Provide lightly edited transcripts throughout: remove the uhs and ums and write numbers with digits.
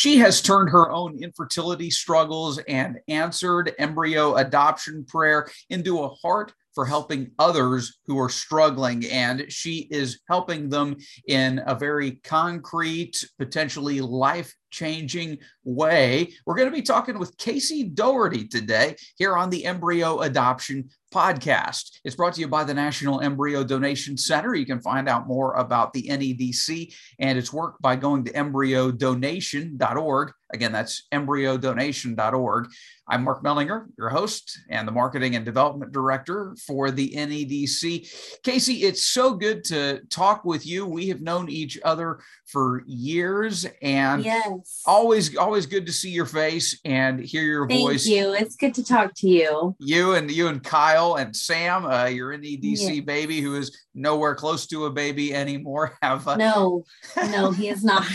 She has turned her own infertility struggles and answered embryo adoption prayer into a heart for helping others who are struggling. And she is helping them in a very concrete, potentially life-changing way. We're going to be talking with Casey Doherty today here on the Embryo Adoption Podcast. It's brought to you by the National Embryo Donation Center. You can find out more about the NEDC and its work by going to embryodonation.org. Again, that's embryodonation.org. I'm Mark Mellinger, your host and the Marketing and Development Director for the NEDC. Casey, it's so good to talk with you. We have known each other for years, and always good to see your face and hear your voice. Thank you. It's good to talk to you. You and Kyle and Sam, your NEDC baby, who is nowhere close to a baby anymore. No, he is not.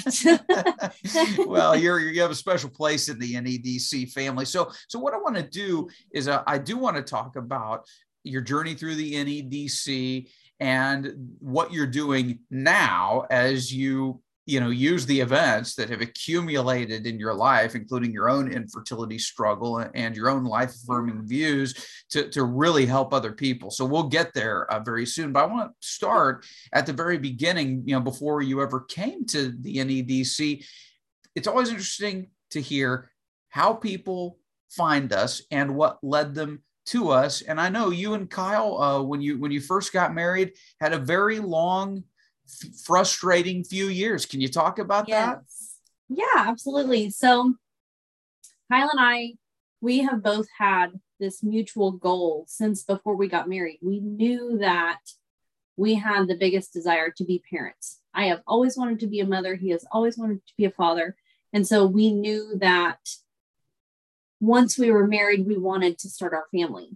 Well, you have a special place in the NEDC family. So what I want to do is I do want to talk about your journey through the NEDC and what you're doing now as you use the events that have accumulated in your life, including your own infertility struggle and your own life-affirming views to really help other people. So we'll get there very soon. But I want to start at the very beginning, before you ever came to the NEDC. It's always interesting to hear how people find us and what led them to us. And I know you and Kyle, when you first got married, had a very long, frustrating few years. Can you talk about that? Yeah, absolutely. So Kyle and I, we have both had this mutual goal since before we got married. We knew that we had the biggest desire to be parents. I have always wanted to be a mother. He has always wanted to be a father. And so we knew that once we were married, we wanted to start our family.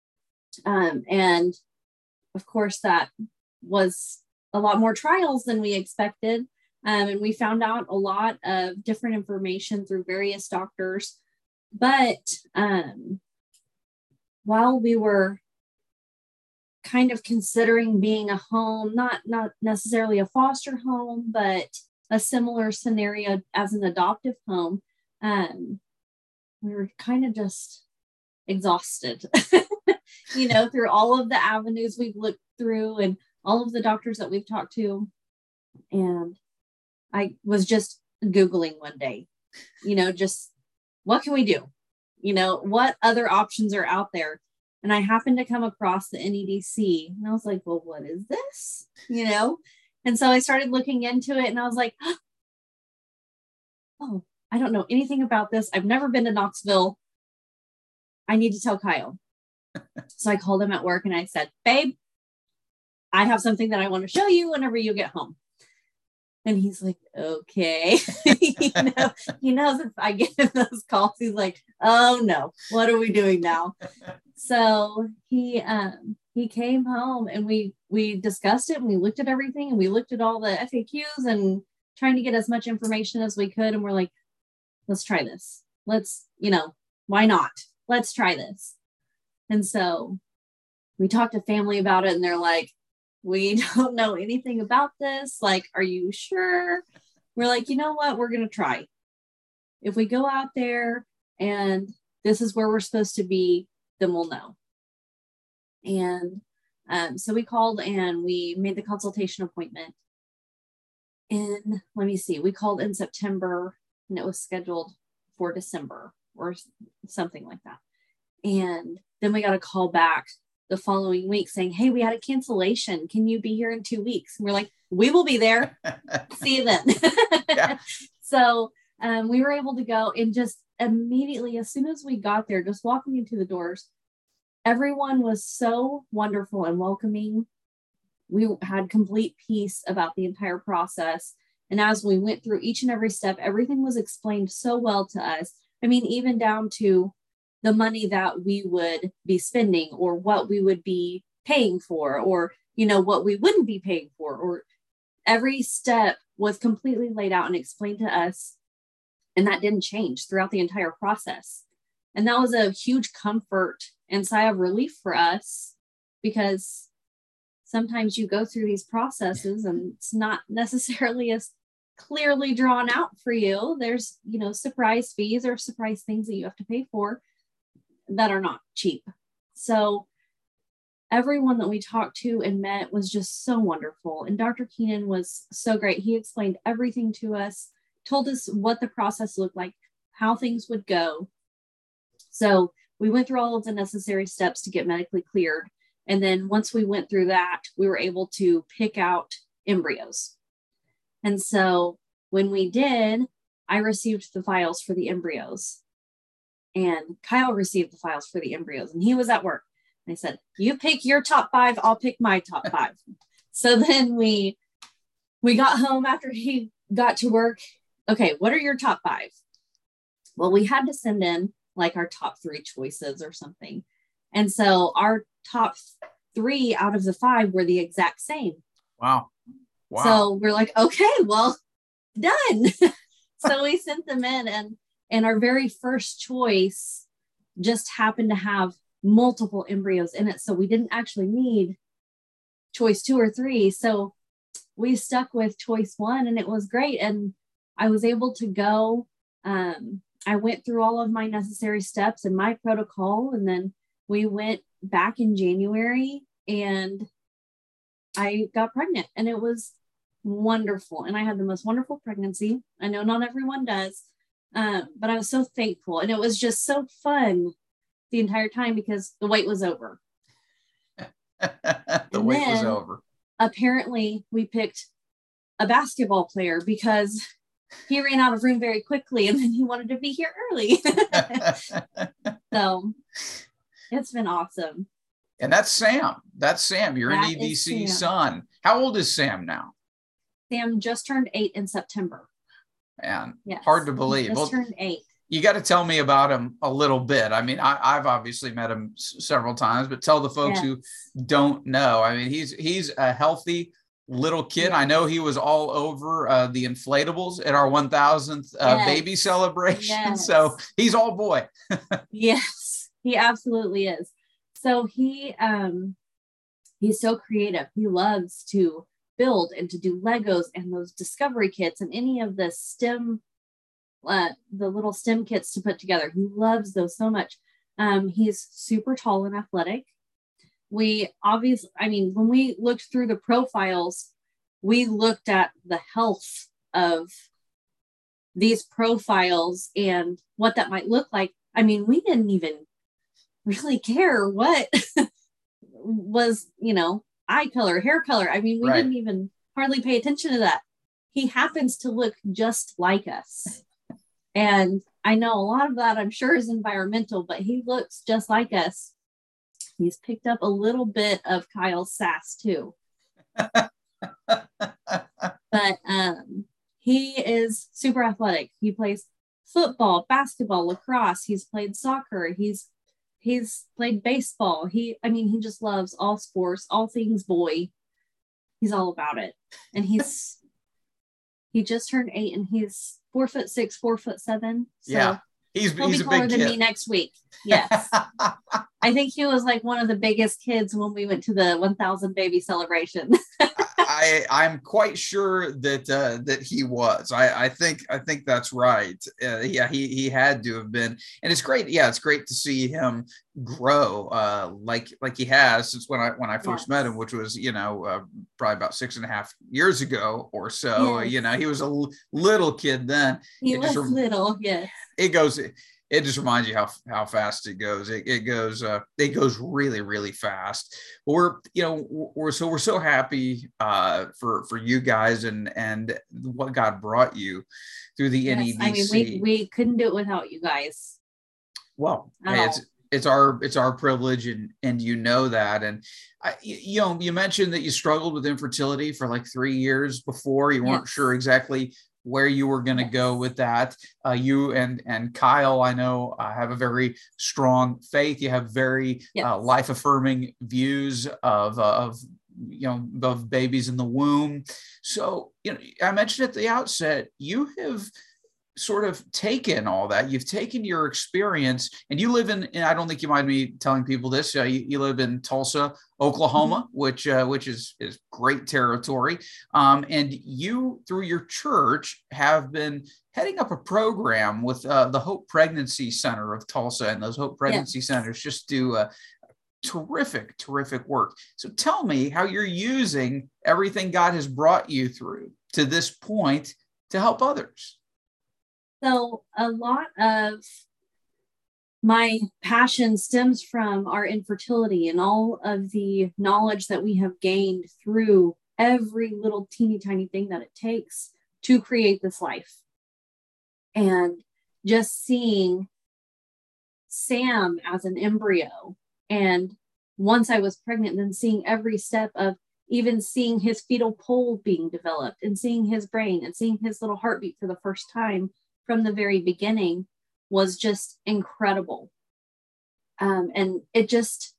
And of course, that was a lot more trials than we expected. And we found out a lot of different information through various doctors. But while we were kind of considering being a home, not necessarily a foster home, but a similar scenario as an adoptive home, we were kind of just exhausted, through all of the avenues we've looked through and all of the doctors that we've talked to. And I was just Googling one day, just what can we do? What other options are out there? And I happened to come across the NEDC and I was like, well, what is this? And so I started looking into it and I was like, oh, I don't know anything about this. I've never been to Knoxville. I need to tell Kyle. So I called him at work and I said, babe, I have something that I want to show you whenever you get home. And he's like, okay. He knows if I get those calls, he's like, oh no, what are we doing now? So he came home and we discussed it and we looked at everything and we looked at all the FAQs and trying to get as much information as we could. And we're like, let's try this. Let's, why not? Let's try this. And so we talked to family about it and they're like, we don't know anything about this. Like, are you sure? We're like, you know what? We're going to try. If we go out there and this is where we're supposed to be, then we'll know. And so we called and we made the consultation appointment. And let me see, we called in September and it was scheduled for December or something like that. And then we got a call back the following week saying, hey, we had a cancellation. Can you be here in 2 weeks? And we're like, we will be there. See you then. Yeah. So we were able to go and just immediately, as soon as we got there, just walking into the doors, everyone was so wonderful and welcoming. We had complete peace about the entire process. And as we went through each and every step, everything was explained so well to us. I mean, even down to the money that we would be spending or what we would be paying for, or, what we wouldn't be paying for, or every step was completely laid out and explained to us. And that didn't change throughout the entire process. And that was a huge comfort and sigh of relief for us, because sometimes you go through these processes and it's not necessarily as clearly drawn out for you. There's, surprise fees or surprise things that you have to pay for that are not cheap. So everyone that we talked to and met was just so wonderful. And Dr. Keenan was so great. He explained everything to us, told us what the process looked like, how things would go. So we went through all of the necessary steps to get medically cleared. And then once we went through that, we were able to pick out embryos. And so when we did, I received the files for the embryos. And Kyle received the files for the embryos. And he was at work. And I said, you pick your top 5, I'll pick my top 5. So then we got home after he got to work. Okay, what are your top 5? Well, we had to send in like our top 3 choices or something. And so our top 3 out of the 5 were the exact same. Wow. So we're like, okay, well, done. So we sent them in, and our very first choice just happened to have multiple embryos in it. So we didn't actually need choice 2 or 3. So we stuck with choice 1, and it was great. And I was able to go. I went through all of my necessary steps and my protocol. And then we went back in January and I got pregnant, and it was wonderful. And I had the most wonderful pregnancy. I know not everyone does, but I was so thankful. And it was just so fun the entire time because the wait was over. The wait was over. Apparently we picked a basketball player because he ran out of room very quickly, and then he wanted to be here early. So it's been awesome. And that's Sam. That's Sam, your NEDC son. How old is Sam now? Sam just turned 8 in September. Man, yes. Hard to believe. He just turned 8. You got to tell me about him a little bit. I mean, I've obviously met him several times, but tell the folks who don't know. I mean, he's a healthy little kid. Yeah. I know he was all over the inflatables at our 1000th baby celebration. Yes. So he's all boy. Yes, he absolutely is. So he's so creative. He loves to build and to do Legos and those discovery kits and any of the STEM, the little STEM kits to put together. He loves those so much. He's super tall and athletic. When we looked through the profiles, we looked at the health of these profiles and what that might look like. I mean, we didn't even really care what was, eye color, hair color. I mean, we didn't even hardly pay attention to that. He happens to look just like us. And I know a lot of that, I'm sure, is environmental, but he looks just like us. He's picked up a little bit of Kyle's sass too. But he is super athletic. He plays football, basketball, lacrosse. He's played soccer. He's played baseball. He just loves all sports, all things boy. He's all about it. And he just turned 8 and he's 4'6", 4'7". So yeah. He'll be taller a big than kid. Me next week. Yes. I think he was like one of the biggest kids when we went to the 1000 baby celebration. I'm quite sure that he was. I think that's right. He had to have been, and it's great. Yeah, it's great to see him grow like he has since when I first met him, which was probably about 6.5 years ago or so. Yes. He was a little kid then. He was little. Yes. It just reminds you how fast it goes. It goes really, really fast. But we're so happy for you guys and what God brought you through the NEDC. I mean, we couldn't do it without you guys. Well, it's our privilege, and you know that. And you mentioned that you struggled with infertility for like 3 years before. You weren't sure exactly where you were going to go with that. You and Kyle, I know, have a very strong faith. You have very life-affirming views of babies in the womb. So, I mentioned at the outset, you have sort of taken all that. You've taken your experience, and you live in I don't think you mind me telling people this. You live in Tulsa, Oklahoma, which is great territory. And you, through your church, have been heading up a program with the Hope Pregnancy Center of Tulsa, and those Hope Pregnancy Centers just do terrific work. So tell me how you're using everything God has brought you through to this point to help others. So a lot of my passion stems from our infertility and all of the knowledge that we have gained through every little teeny tiny thing that it takes to create this life. And just seeing Sam as an embryo, and once I was pregnant, then seeing every step of even seeing his fetal pole being developed and seeing his brain and seeing his little heartbeat for the first time from the very beginning was just incredible. And it's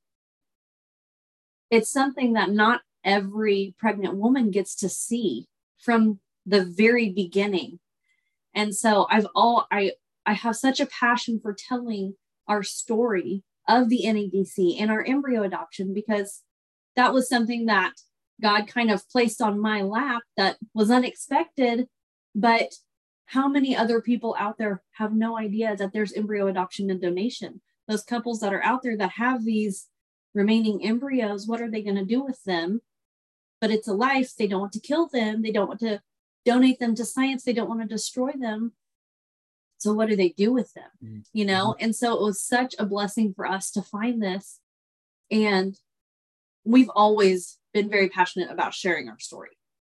something that not every pregnant woman gets to see from the very beginning. And so I have such a passion for telling our story of the NADC and our embryo adoption, because that was something that God kind of placed on my lap that was unexpected. But how many other people out there have no idea that there's embryo adoption and donation? Those couples that are out there that have these remaining embryos, what are they going to do with them? But it's a life. They don't want to kill them. They don't want to donate them to science. They don't want to destroy them. So what do they do with them? You know? And so it was such a blessing for us to find this. And we've always been very passionate about sharing our story.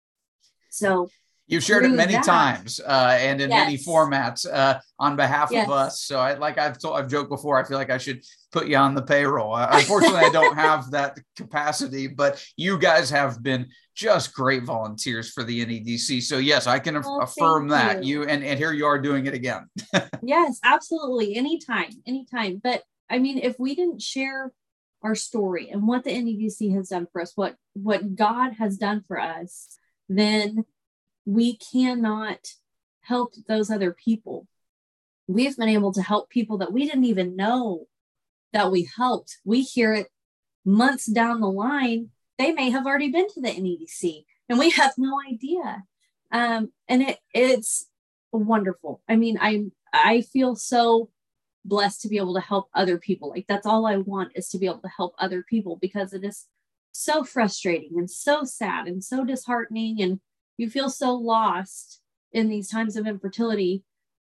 So you've shared it many times and in many formats on behalf of us. So I've joked before, I feel like I should put you on the payroll. Unfortunately, I don't have that capacity, but you guys have been just great volunteers for the NADC. So yes, I can affirm that you and here you are doing it again. Yes, absolutely. Anytime. But I mean, if we didn't share our story and what the NADC has done for us, what God has done for us, then we cannot help those other people. We've been able to help people that we didn't even know that we helped. We hear it months down the line. They may have already been to the NADC and we have no idea. And it's wonderful. I mean, I feel so blessed to be able to help other people. Like, that's all I want, is to be able to help other people, because it is so frustrating and so sad and so disheartening. And you feel so lost in these times of infertility.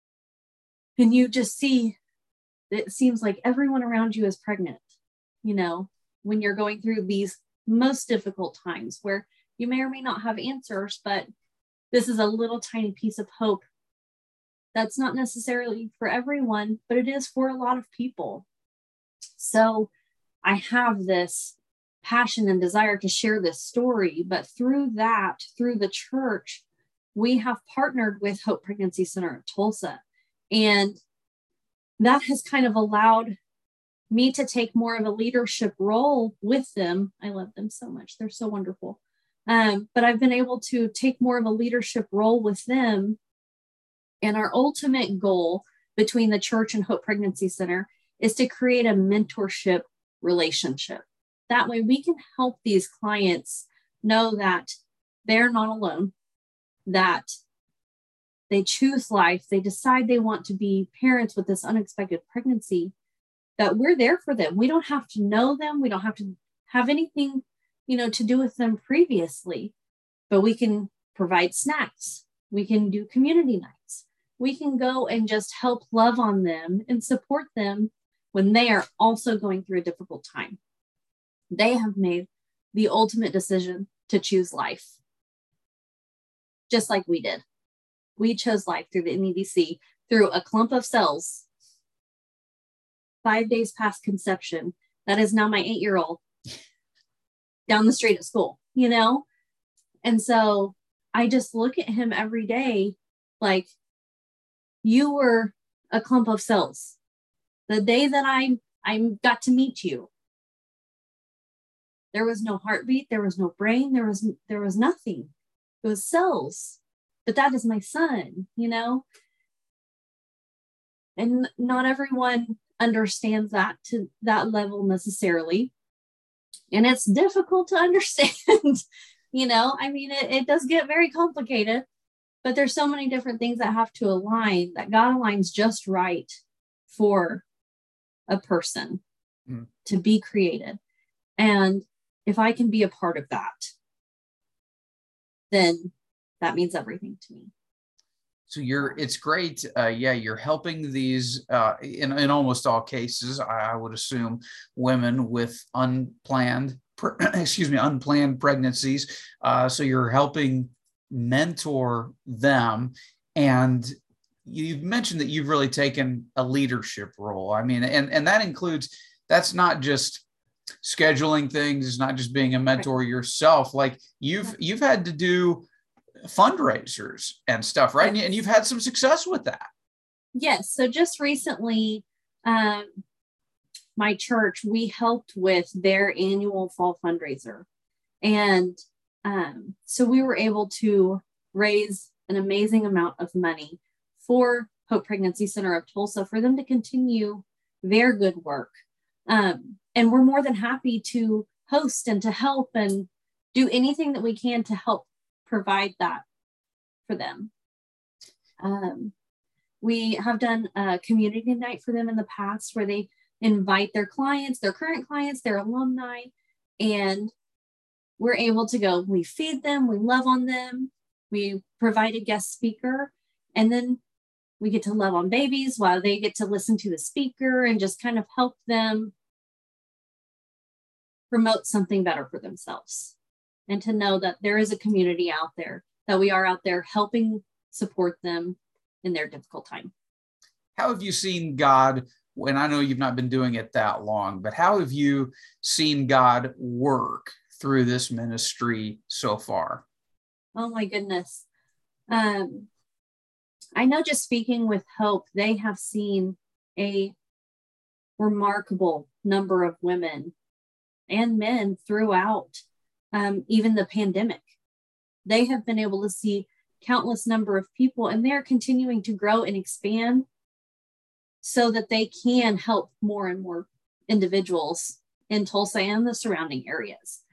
And you just see, it seems like everyone around you is pregnant, you know, when you're going through these most difficult times where you may or may not have answers, but this is a little tiny piece of hope that's not necessarily for everyone, but it is for a lot of people. So I have this passion and desire to share this story, but through the church, we have partnered with Hope Pregnancy Center of Tulsa. And that has kind of allowed me to take more of a leadership role with them. I love them so much. They're so wonderful. But I've been able to take more of a leadership role with them. And our ultimate goal between the church and Hope Pregnancy Center is to create a mentorship relationship. That way we can help these clients know that they're not alone, that they choose life, they decide they want to be parents with this unexpected pregnancy, that we're there for them. We don't have to know them. We don't have to have anything, to do with them previously, but we can provide snacks. We can do community nights. We can go and just help love on them and support them when they are also going through a difficult time. They have made the ultimate decision to choose life, just like we did. We chose life through the NADC, through a clump of cells, 5 days past conception. That is now my 8-year-old down the street at school, And so I just look at him every day like, you were a clump of cells. The day that I got to meet you, there was no heartbeat, there was no brain, there was nothing. It was cells. But that is my son, And not everyone understands that to that level necessarily. And it's difficult to understand. It does get very complicated, but there's so many different things that have to align, that God aligns just right for a person to be created. And if I can be a part of that, then that means everything to me. So it's great. You're helping these, in almost all cases, I would assume, women with unplanned pregnancies. So you're helping mentor them. And you've mentioned that you've really taken a leadership role. I mean, and that includes, that's not just scheduling things. It's not just being a mentor yourself. Like you've had to do fundraisers and stuff, right? Yes. And you've had some success with that. Yes. So just recently, my church, we helped with their annual fall fundraiser. And so we were able to raise an amazing amount of money for Hope Pregnancy Center of Tulsa for them to continue their good work. And we're more than happy to host and to help and do anything that we can to help provide that for them. We have done a community night for them in the past where they invite their clients, their current clients, their alumni, and we're able to go. We feed them, we love on them, we provide a guest speaker, and then we get to love on babies while they get to listen to the speaker and just kind of help them promote something better for themselves. And to know that there is a community out there, that we are out there helping support them in their difficult time. How have you seen God, and I know you've not been doing it that long, but how have you seen God work through this ministry so far? Oh my goodness. I know just speaking with Hope, they have seen a remarkable number of women and men throughout even the pandemic. They have been able to see countless number of people, and they're continuing to grow and expand so that they can help more and more individuals in Tulsa and the surrounding areas.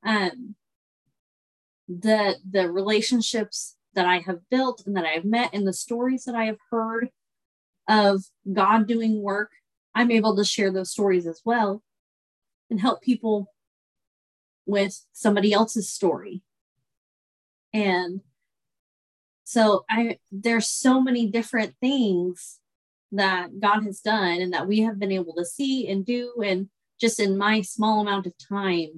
The relationships that I have built and that I have met and the stories that I have heard of God doing work, I'm able to share those stories as well and help people with somebody else's story. And so there's so many different things that God has done and that we have been able to see and do, and just in my small amount of time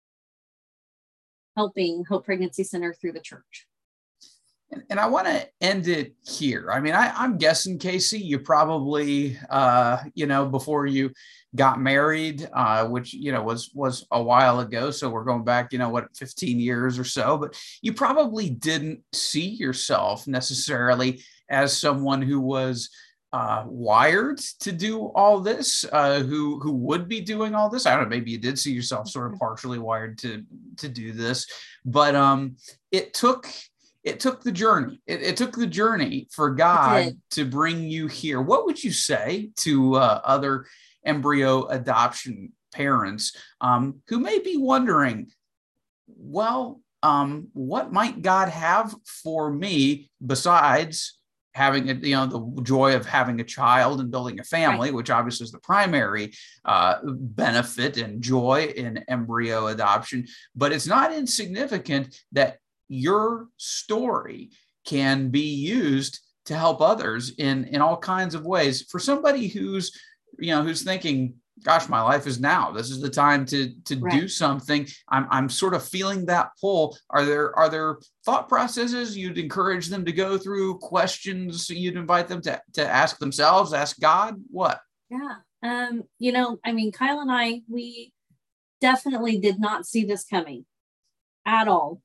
helping Hope Pregnancy Center through the church. And I want to end it here. I mean, I'm guessing, Casey, you probably, before you got married, which, was a while ago. So we're going back, 15 years or so, but you probably didn't see yourself necessarily as someone who was wired to do all this, who would be doing all this. I don't know, maybe you did see yourself sort of partially wired to do this, but it took the journey. It took the journey for God to bring you here. What would you say to other embryo adoption parents who may be wondering, well, what might God have for me besides having the joy of having a child and building a family, which obviously is the primary benefit and joy in embryo adoption, but it's not insignificant that your story can be used to help others in all kinds of ways. For somebody who's thinking, gosh, my life is now, this is the time to do something. I'm sort of feeling that pull. Are there thought processes you'd encourage them to go through, questions you'd invite them to ask themselves, ask God? What? Yeah. Kyle and I, we definitely did not see this coming at all.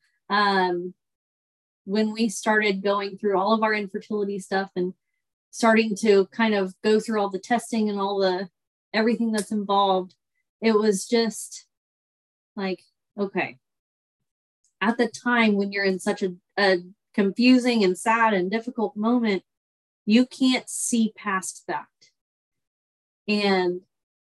When we started going through all of our infertility stuff and starting to kind of go through all the testing and all the everything that's involved, it was just like, okay, at the time when you're in such a confusing and sad and difficult moment, You can't see past that. And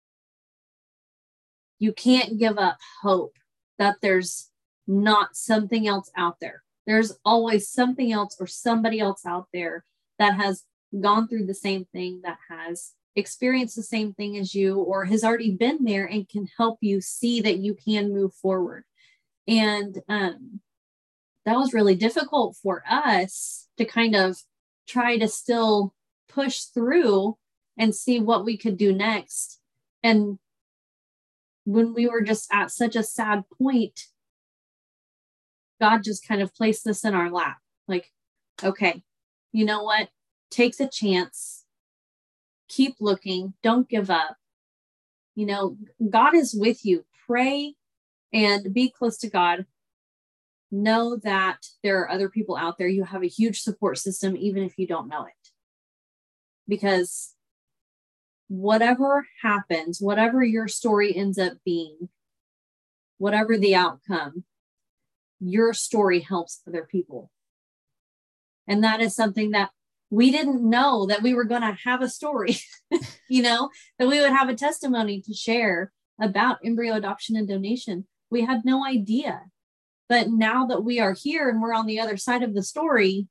you can't give up hope that there's not something else out there. There's always something else or somebody else out there that has gone through the same thing, that has experienced the same thing as you, or has already been there and can help you see that you can move forward. And that was really difficult for us to kind of try to still push through and see what we could do next. And when we were just at such a sad point, God just kind of placed this in our lap. Like, okay, you know what? Take the chance. Keep looking. Don't give up. You know, God is with you. Pray and be close to God. Know that there are other people out there. You have a huge support system, even if you don't know it. Because whatever happens, whatever your story ends up being, whatever the outcome, your story helps other people. And that is something that we didn't know, that we were going to have a story, you know, that we would have a testimony to share about embryo adoption and donation. We had no idea. But now that we are here and we're on the other side of the story,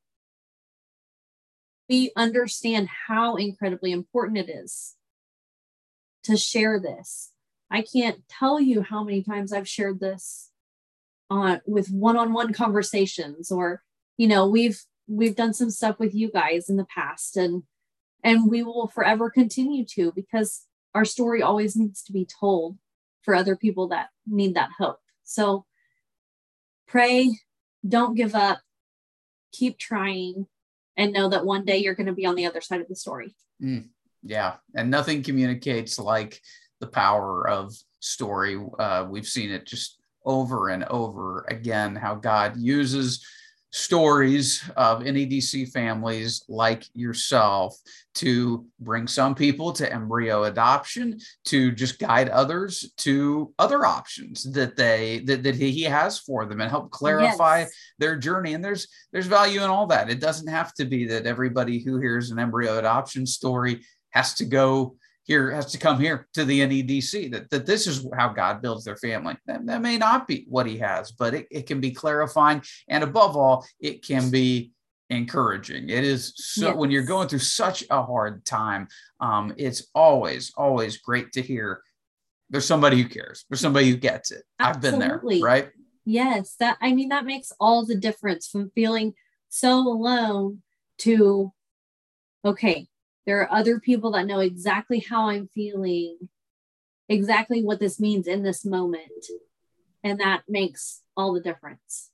we understand how incredibly important it is to share this. I can't tell you how many times I've shared this with one-on-one conversations, or, you know, we've done some stuff with you guys in the past, and we will forever continue to, because our story always needs to be told for other people that need that hope. So pray, don't give up, keep trying, and know that one day you're going to be on the other side of the story. Yeah. And nothing communicates like the power of story. We've seen it just over and over again, how God uses stories of NEDC families like yourself to bring some people to embryo adoption, to just guide others to other options that he has for them, and help clarify their journey. And there's value in all that. It doesn't have to be that everybody who hears an embryo adoption story has to come here to the NEDC, that this is how God builds their family. That may not be what he has, but it can be clarifying. And above all, it can be encouraging. It is so when you're going through such a hard time, it's always great to hear there's somebody who cares. There's somebody who gets it. Absolutely. I've been there, right? Yes. That makes all the difference, from feeling so alone to, okay, there are other people that know exactly how I'm feeling, exactly what this means in this moment. And that makes all the difference.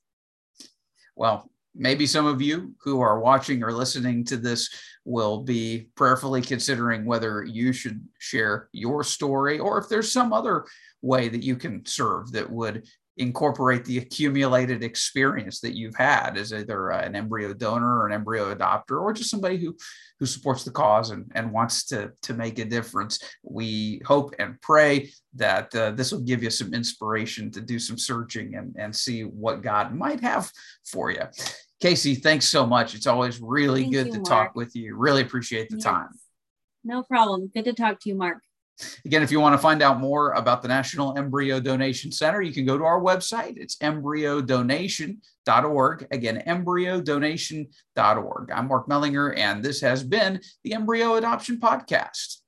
Well, maybe some of you who are watching or listening to this will be prayerfully considering whether you should share your story, or if there's some other way that you can serve that would incorporate the accumulated experience that you've had as either an embryo donor or an embryo adopter, or just somebody who supports the cause and wants to make a difference. We hope and pray that this will give you some inspiration to do some searching and see what God might have for you. Casey, thanks so much. It's always really good to talk with you. Really appreciate the time. No problem. Good to talk to you, Mark. Again, if you want to find out more about the National Embryo Donation Center, you can go to our website. It's embryodonation.org. Again, embryodonation.org. I'm Mark Mellinger, and this has been the Embryo Adoption Podcast.